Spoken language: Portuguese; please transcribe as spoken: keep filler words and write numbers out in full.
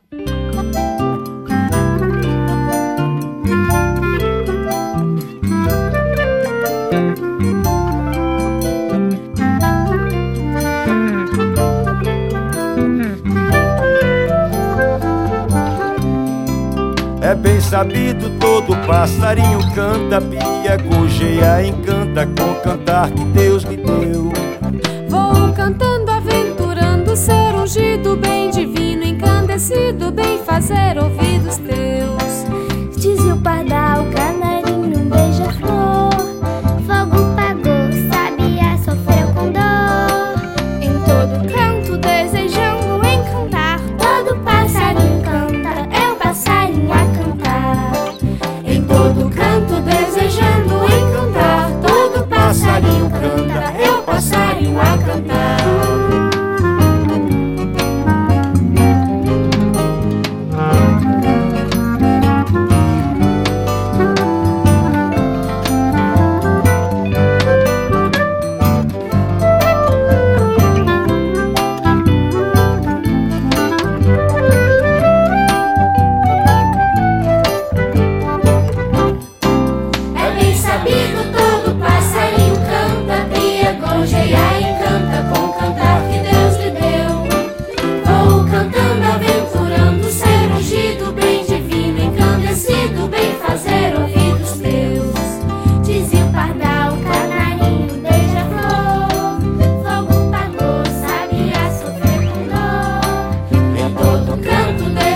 É bem sabido, todo passarinho canta, pia, gorjeia, encanta com o cantar que Deus lhe deu. Vou cantando, aventurando, ser ungido, bem divino, encandecido, bem fazer ouvidos teus. Dizia o pardal, canarinho, um beija-flor. Fogo pagou, sabiá sofreu com dor. Em todo canto desejando encantar, todo passarinho canta, é o passarinho a cantar. em todo canto desejando encantar, todo passarinho canta, é o passarinho a cantar. Canto